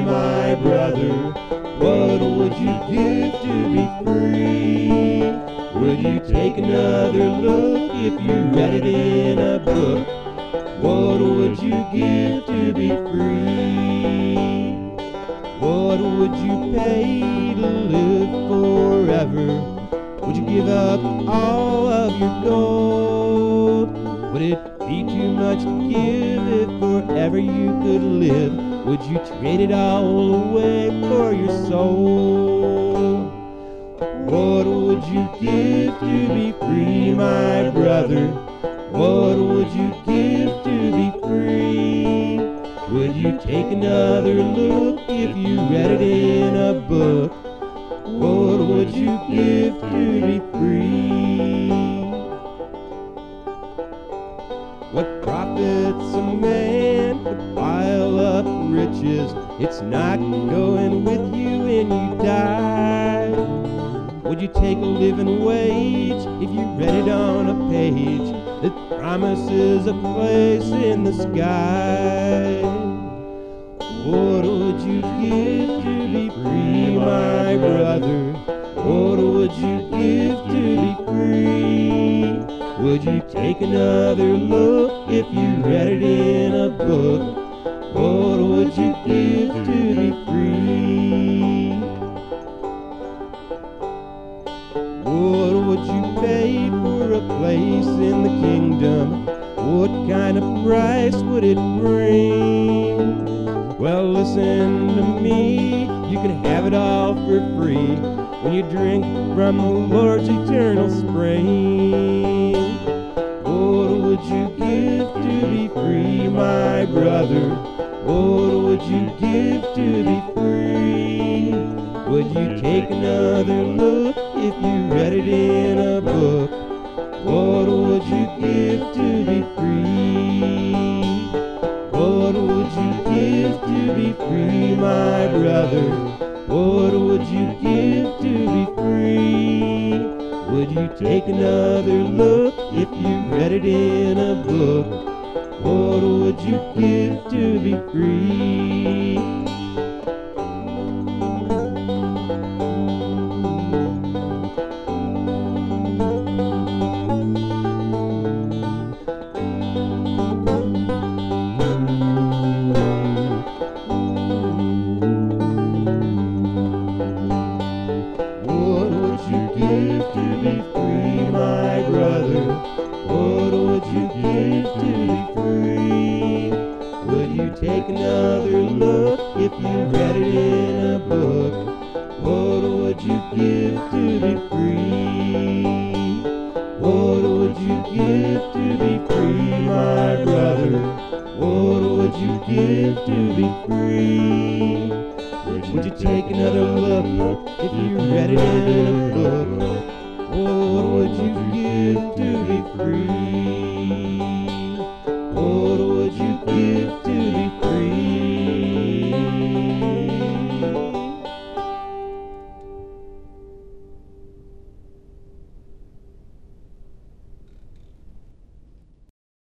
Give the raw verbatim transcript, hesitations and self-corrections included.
my brother? What would you give to be free? Would you take another look if you read it in a book? What would you give to be free? What would you pay to live forever? Would you give up all of your gold? Would it be too much to give if forever you could live? Would you trade it all away for your soul? What would you give to be free, my brother? What would you give to be free? Would you take another look if you read it in a book? What would you give to be free? What profits a man to pile up riches? It's not going with you when you die. Would you take a living wage if you read it on a page that promises a place in the sky? What would you give to be free, my brother? What would you give to be free? Would you take another look if you read it in a book? What would you give to be free? What would you pay for a place in the kingdom? What kind of price would it bring? Well, listen to me, you can have it all for free when you drink from the Lord's eternal spring. What would you give to be free, my brother? What would you give to be free? Would you take another look if you read it in a book? What would you give to be free? What would you give to be free, my brother? What would you give to be free? Would you take another look if you read it in a book? What would you give to be free? Give to be free, my brother? What would you give to be free? Would you take another look if you read it in a book? What would you give to be free? What would you give to be free, my brother? What would you give to be free? Would you take another look if you read it in a book? What would you give to be free?